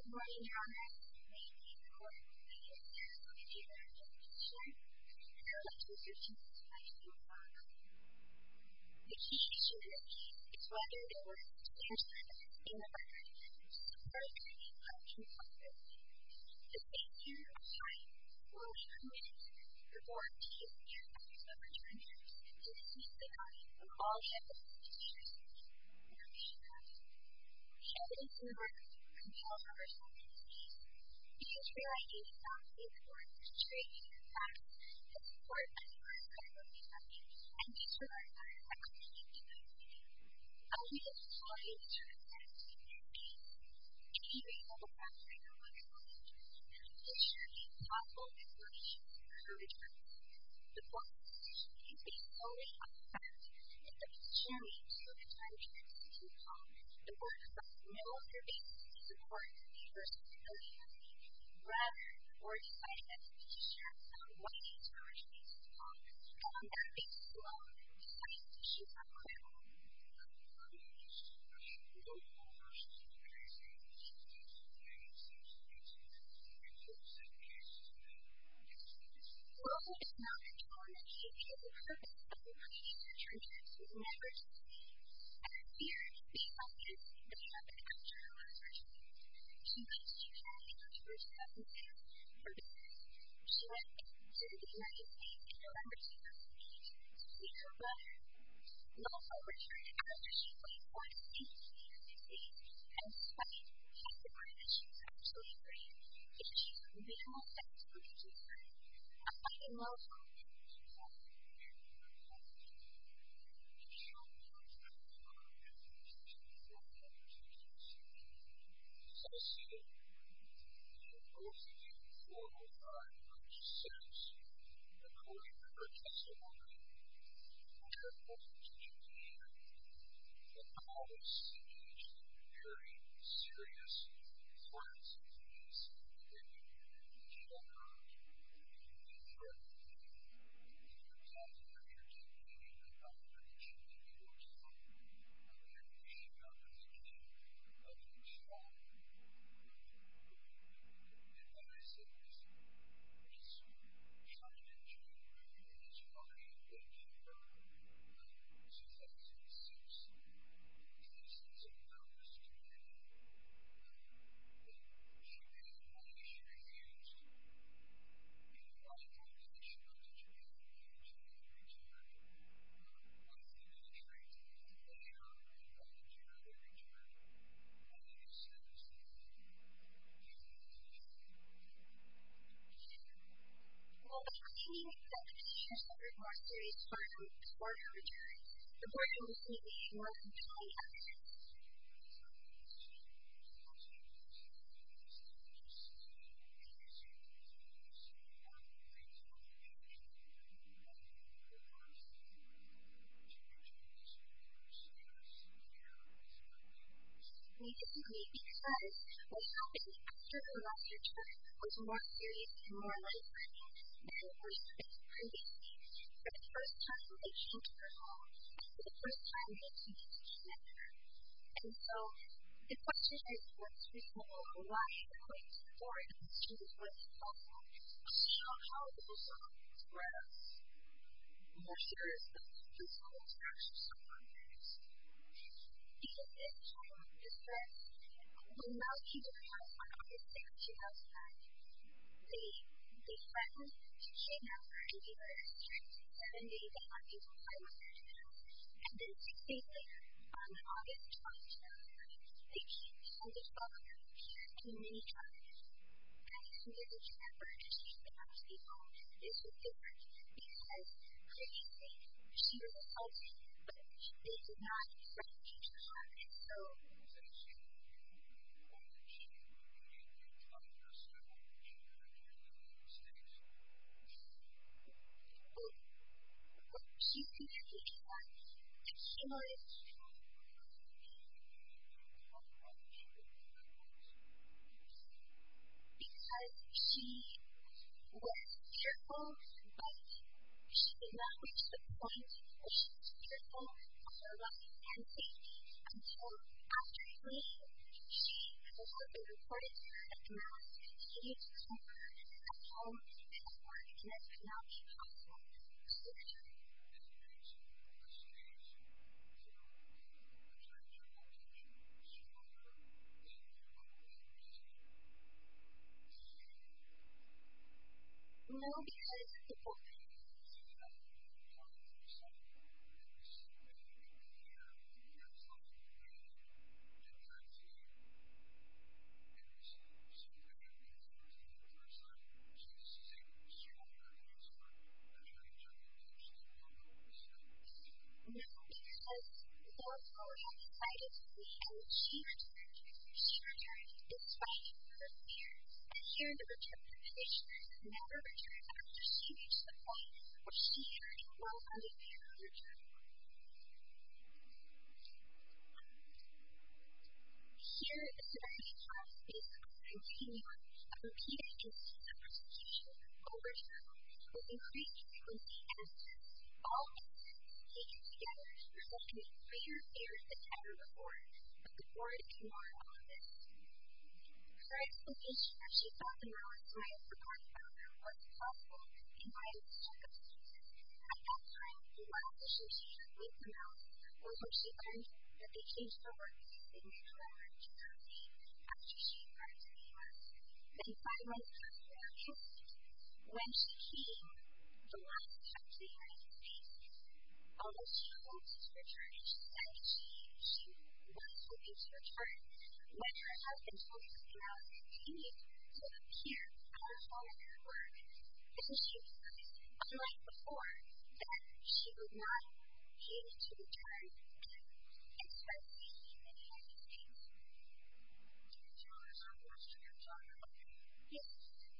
Morning, Your Honor. May it please the Court, my name is Sarah Sotomayor. I'm a petitioner, and I would like to reserve 2 minutes of my time for rebuttal. The key issue in this case is whether there were substantial evidence in the record to support a finding of inculpability. The state here applied fully committed the board to use the aspects of return terms to dismiss the body of all the evidence to show information about it. The evidence in the record compels reversal in this case because Real ID does not believe the board to trade the facts that support Edinburgh's credibility finding and disregard matters that constitute inculpability. Only the totality of the circumstances in this case, any reasonable factoring of one's knowledge, and the petitioner gave possible explanations for her return. The board's decision is based solely on the fact that the petitioner made 2 return trips to Nepal. The board provides no other basis to support the reversibility finding. Rather, the board decided that the petitioner found one case for returning to Nepal, and on that basis alone, decided the issue was uncritical. Local is not control in the case because the purpose of the previous return trips was never to see and appeared based on the incident that happened after her last return. She went to Japan in October 2006 for business. She went to the United States in November 2008 to see her brother. Local returned after she played 4 seasons in the United States, and despite testimony that she was actually free, yet she took minimal steps to reduce her. Unlike in local, claiming that the petitioner suffered more serious harm before her return, the board immediately ignored compelling evidence. We disagree because what happened after her last return was more serious and more life-threatening than what happened previously. For the first time, they came to her home, and for the first time, they came to kidnap her. And so, the question is, what's reasonable or why, according to the board, she was really helpful. How is this threat more serious than the physical interaction someone makes? Because this time, the threat, when Mel came to her house on August 6, 2009, they threatened to kidnap her and give her a strict 7 days and not be able to comply with their demands. And then 6 days later, on August 12, 2009, they came to send a father in a mini truck and attempted to kidnap her and she did not stay home. This was different because previously she was assaulted, but they did not threaten to kill her. And so, she's confused that the cumulative because she was fearful, but she did not reach the point where she was fearful of her life and safety until after fleeing, she was it reported to her that Malice continued to come her at home and at work, and that it would not be possible to return. No, because the book. No, because Dorothy had decided to leave, and when she returned despite her fear. And here the petitioners never returned after she reached the point where she had a well-founded fear of returning. Here, the severity clause is a continuum of repeated instances of persecution over time, with increased frequency and offense. All incidents taken together resulted in greater fears than ever before, but the board ignored all of this. Her explanation that she thought the Malice might have forgotten about her was possible in light of the circumstances. At that time, the last issue she had with the Malice was when she learned that they changed her workplace in mid-November 2008 after she arrived in the U.S. Then 5 months after that incident, when she came the last time to the United States, although she hoped to return, and she said that she was hoping to return, when her husband told her that the Malice continued to appear at her home and at work, then she realized, unlike before, that she would not be able to return and spend safely in the United States. Yes.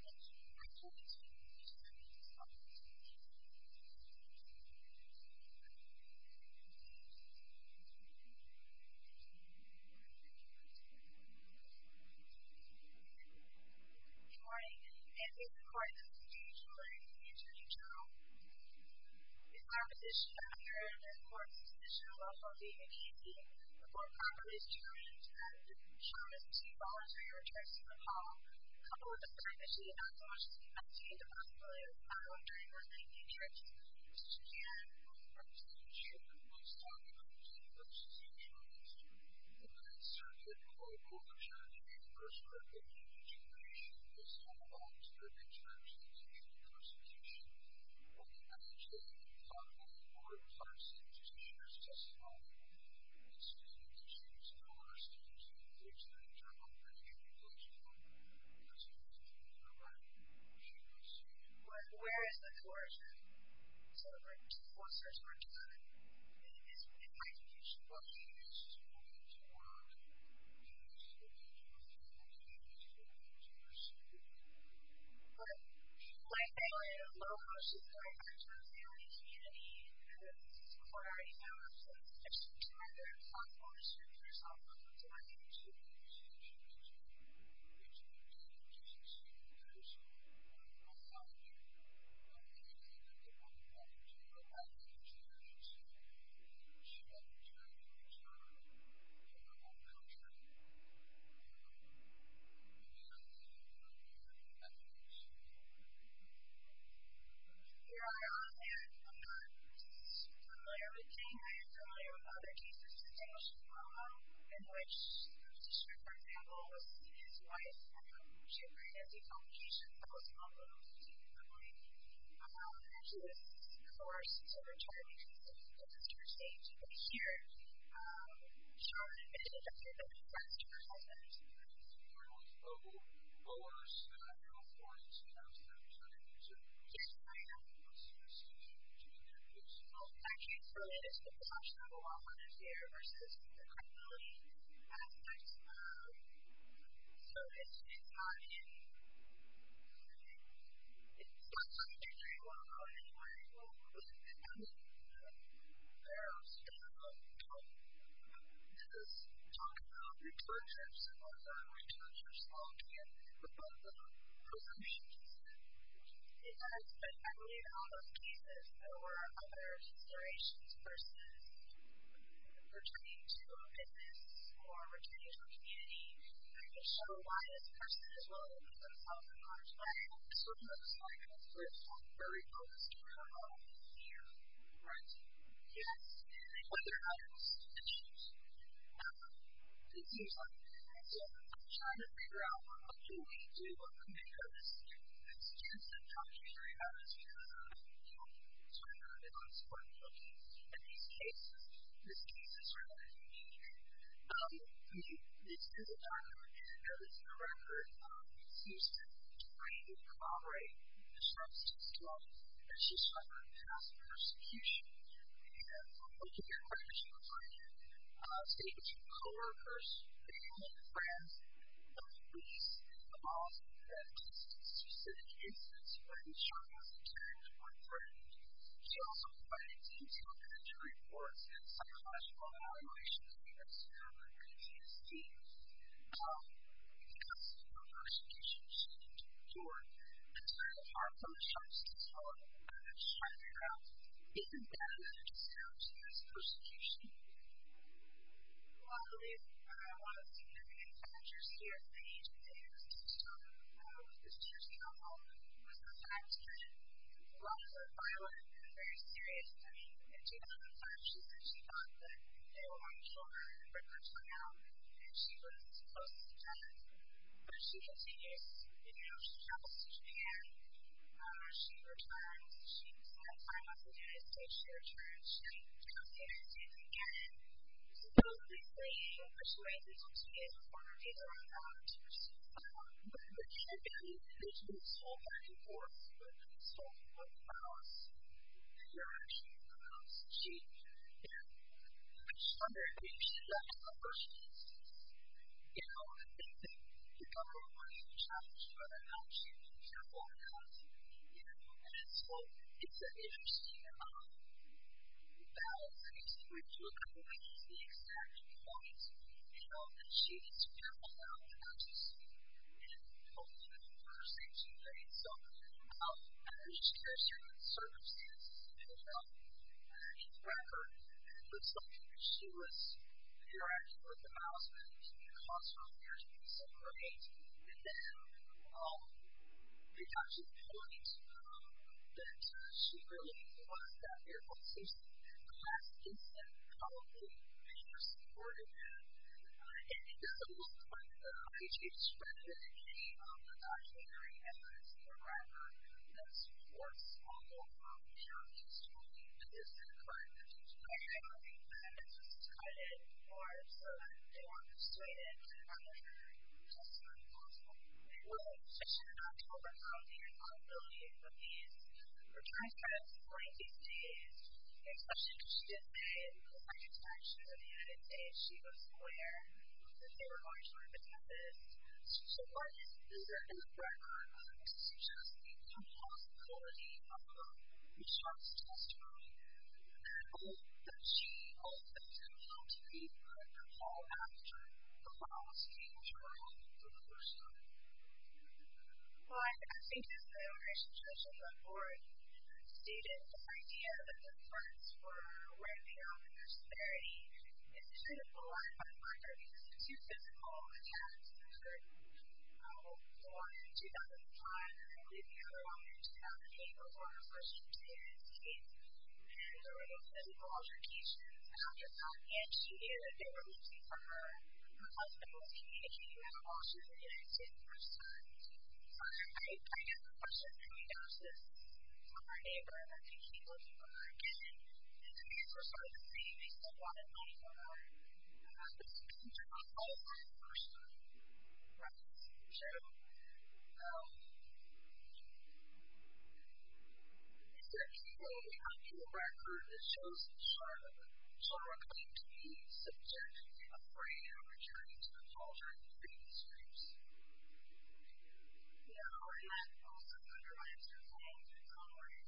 Good morning. And in the court, this is James Miller, the Attorney General. It's our position that under the court's position of Welfare v. McKenzie, the court properly determined that the Shawna's voluntary return to Nepal, coupled with the fact that she did not so much as obtain the possibility of asylum during her lengthy trip to Japan. Let's talk about the persecution of this. The Ninth Circuit, quote, overturned the first recommendation was all about the returns to persecution. What the NHA thought of the court parts of the petitioner's testimony, it stated that she was coerced into which the internal review was from. That's correct. She was. Where is the coercion? So the forcers were done. In my view, what she used to moving to work, she used to moving to a field, she used to moving to her school. But like they were in a local, she's going back to her family community, and the court already found her so it's to render it possible to shift herself up to what she used to do. She used to do which would be just a student person. I'm not sure. Anything that they want to walk into her back in the church, she had to turn to return to her home country. Here I am, and I'm not familiar with Jane. I am familiar with other cases distinguished from in which the petitioner, for example, was his wife, she had pregnancy complications that was unbelievable to the point. And he was coerced to return because of the visitor's age. But here, Shawna admitted that she had been friends to her husband. There was no coerced force to have them return to. Yes, I am. Well, that case related to the presumption of a well-founded fear versus the credibility aspect. So it's not in. It's not something very well known anywhere. Well, there's this talk about return trips and whether return trips all can rebut the presumption. It does, but I believe in all those cases there were other considerations versus returning to a business or returning to a community. I think show why this person is willing to put themselves in harm's way. Sometimes it's like it's very focused on fear, right? Yes. Whether or not it's issues. It seems like so I'm trying to figure out what do we do when we make this instant documentary evidence because sort of everyone's looking at these cases. This case is rather unique. This is a document and there is a record seems to greatly corroborate the Sharp's testimony that she suffered past persecution. And looking at where she was working, statements from co-workers, family, friends, the police, the boss, that specific incidents where the Sharp was attacked or threatened. She also provided detailed injury reports and psychological evaluations against her PTSD. Because of her persecution, she endured entirely apart from the Sharp's testimony. I'm just trying to figure out, isn't that enough to serious persecution? Well, I believe one of the significant factors here that the agency has touched on with this tear's counsel was the fact that a lot of the violent and very serious, in 2005 she said she thought that they were going to kill her and rip her tongue out and she was close to death. But she continues, she travels to Japan, she returns, she spent time with the United States, she returns, she comes to the United States again, supposedly fleeing, but she waits until 2 days before her visa runs out to pursue asylum. But she had been sold back and forth, but sold with malice and direction. She, I just wonder if she left in the first instance. I think that the government might have challenged whether or not she was careful enough. And so it's an interesting balance. When you look at the exact point, that she is careful enough not to see and hopefully the first thing she made. So I'm just curious here with the circumstances in the record. It looks like she was interacting with the mouse and the cost for her to be so great. And then it got to the point that she really was that fearful. It seems the last incident probably made her supportive and it doesn't look like the IHA discredited any of the documentary evidence in the record that supports all of her pure testimony. Is that correct? I don't think that it's just discredited or so that they weren't persuaded to render her testimony possible. They will, especially in October, how the impossibility of these return credits in 46 days, especially because she did say the second time she was in the United States, she was aware that they were going to her businesses. So what is there in the record to suggest the impossibility of Ms. Sharp's testimony that she ultimately didn't know to be the call after the mouse came to her home for the first time? Well, I think as the immigration judge on the board stated, the idea that the parts were ramping up in their severity is kind of belied by the record because the two physical attacks occurred, the one in 2005 and I believe the other one in 2008 before her first trip to the United States. And there were no physical altercations after that, and she knew that they were looking for her. Her husband was communicating that while she was in the United States the first time. So I guess the question coming down to this from our neighbor that they keep looking for her again, and the demands were sort of the same. They still wanted money from her. But the things are not all for the first time. Right. So, is there anything in the record that shows that Sharma claimed to be subjectively afraid of returning to the culture in the previous groups? No, and that also underlines her claim in its own way.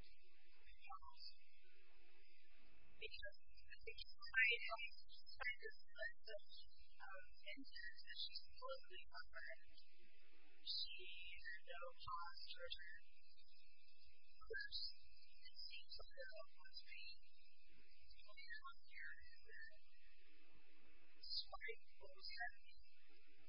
Because I think she's despite this list of incidents that she's supposedly covered, she had no cause to return. First, it seems like there was being clear on here that despite what was happening, she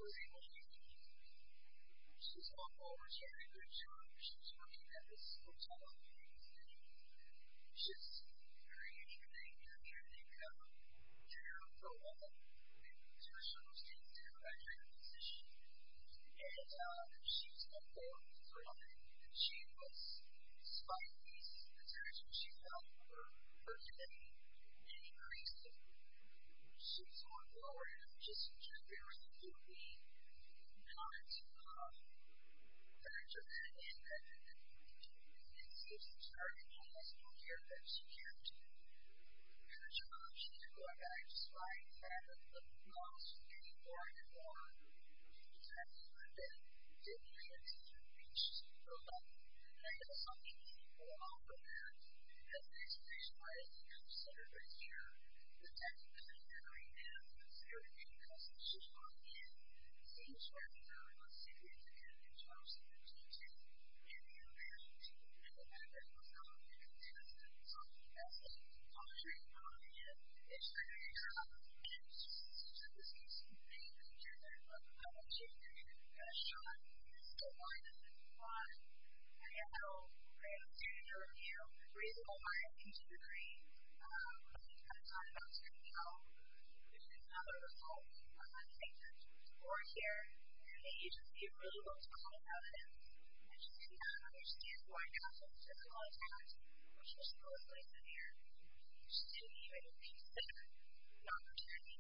was able to she was going forward. She had a good job. She was working at this hotel in New York City. She was a very unique thing. Here they come to her for a while. To her circumstances to go back to her position. And she was going forward for a life. She was, despite these attacks when she felt her commitment and increasing, she was going forward and just very completely not factor that in that it seems to start in almost no care that she kept her job. She kept going back despite the fact that the loss was getting more and more. But then didn't really reach the level. And I guess some people will offer that as an explanation why it's considered right here. The text that I'm hearing now is everything because she's brought in seems rather significant in terms of the detail and the amount and the fact that it was not inconsistent. So that's the commentary on it. It's very and it's just this is something that I want you to shot the line of the plot. I have no standard review, reasonable minds to agree. I'm talking about how there's another result. I think that we're here and the agency really looks at all the evidence. I just do not understand why Castle's physical attack, which was supposedly severe, she didn't even consider the opportunity.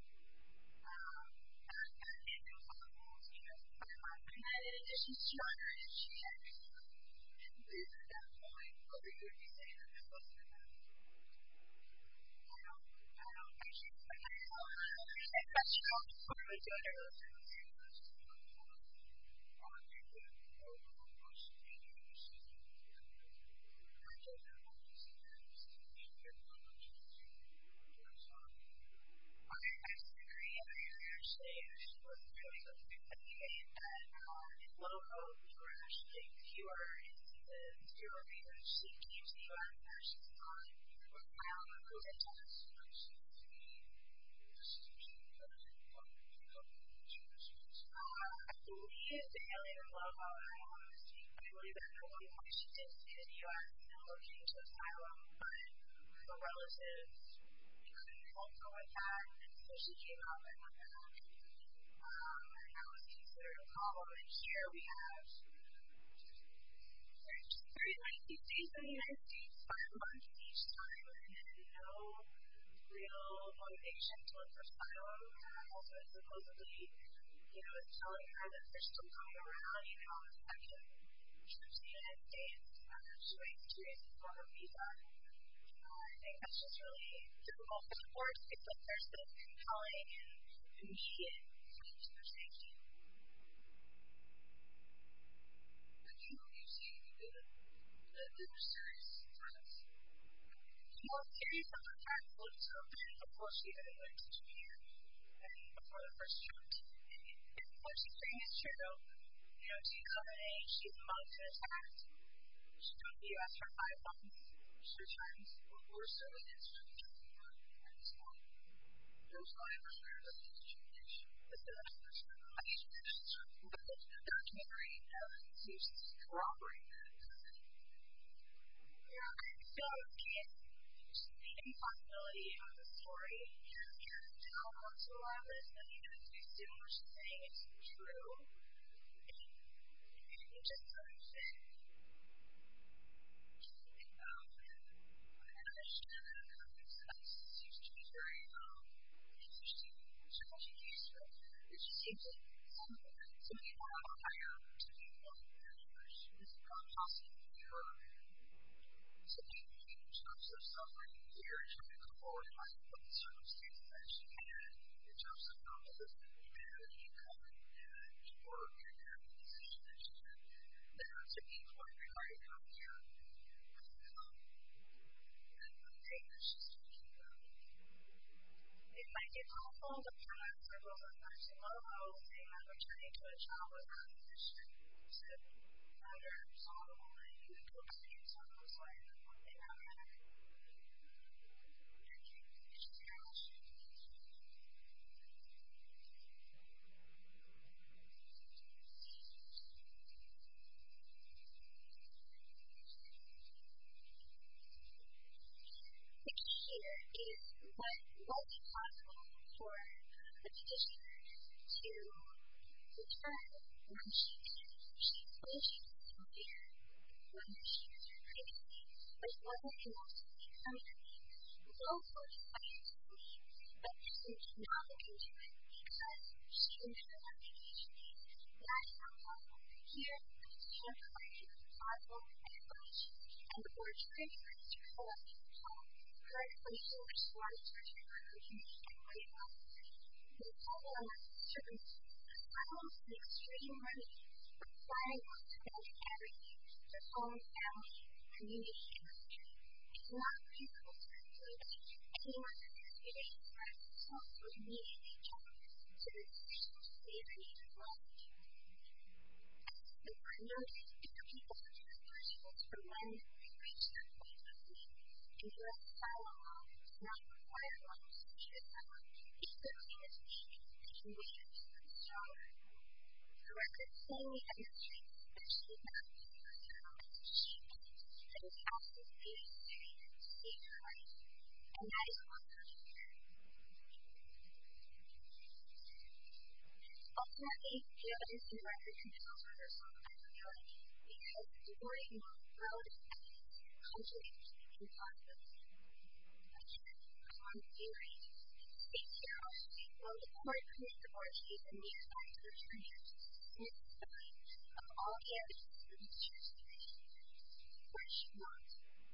And it was almost, and then in addition to China, she had and at that point, whether you would be saying that it wasn't enough. I don't actually think I know. And that's what I was doing earlier. Fewer instances, fewer reasons she came to the U.S. and she's not filing a COVID test. I believe the alien logo, I don't want to mistake, I believe that at one point she did stay in the U.S. and looking to asylum, but her relatives couldn't help her with that, and so she came out and went back. And that was considered a problem. And here we have 390 days in the United States, 5 months each time, and no real motivation to look for asylum. Her husband supposedly, is telling her that they're still coming around, even on the second trip to the United States. She waits 2 days before her visa. I think that's just really difficult for the court to think that there's this compelling and immediate need for safety. You see that there were serious threats. The most serious of the threats looked to have been before she even went to Japan and before the first trip. And what she's saying is true. She's of an age, she's mugged and attacked. She's come to the U.S. for 5 months. She returns. We're certainly instrumental at this point. There was not ever sure that it was a jubilation. But the documentary seems to corroborate that. Yeah, I feel like the impossibility of the story and how much a lot of this, that even if we assume what she's saying is true, it just doesn't fit. And I understand that in context, that seems to be very interesting, challenging case, but it just seems like some people have a higher technical than others. This is not possible to be heard. Some people in terms of suffering here and trying to come forward in light of what the circumstances that she had in terms of her husband had an income and work and had the decision that she had that her techniques might require to come here and the pain that she's talking about. It might get helpful to kind of circle the person logo saying that returning to a job was not sufficient to either solve the woman who would go back into some of those ways and what they have in her. Thank you. It's just very much. is what was it possible for the petitioner to return when she did. She told she was sincere when she returned previously, but it wasn't enough to see permanently. Local decided to leave, but Kristen did not look into it because she didn't have enough vacation days. That is not possible. Here, the petitioner provided plausible explanations, and the board turned to Mr. Columbus home. Her explanation was she wanted to return her community and great opportunity. The couple under circumstances, asylum is an extreme remedy, requiring us to abandon everything, their home, family, community, and country. It's not reasonable to conclude that anyone who experiences resistance will immediately jump to the decision to save a native language. The board noted that people have different thresholds for when they reach that point of need, and U.S. asylum law does not require one to seek asylum. If the claim is weak, they can wait until it's stronger. The record plainly demonstrates that she did not seek asylum until she felt that it was absolutely necessary to save her life, and that is uncontroversial. Ultimately, the evidence in the record compels reversal of liability because the board ignored relative evidence contradicting the impossibility. Again, on theory, states here are while the court permits the board to use a mere fact to return here to dismiss the claim of all the evidence in the petitioner's position, the court should not.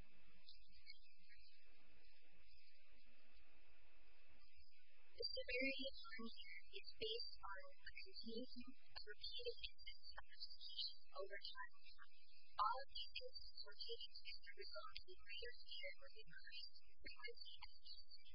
The severity of harm here is based on a continuum of repeated incidents of persecution over time. All of these incidents were taken as a result of the greater fear of increased frequency and intensity.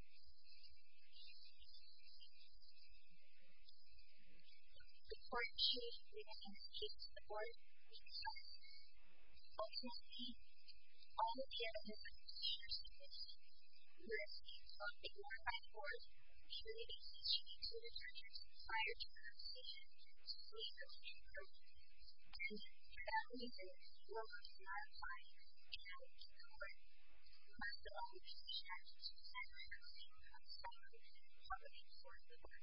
The court should remain in this case to the board because ultimately all of the evidence of the petitioner's conviction were ignored by the board purely because she included judges prior to her decision to flee her country permanently. And for that reason, Wilma did not apply, and the court must allow the petitioner to present her claim of asylum publicly before the board.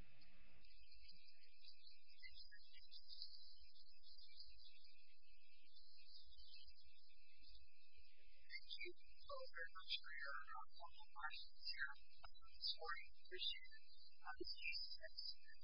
Thank you both very much for your thoughtful questions here this morning. Appreciate it. This case has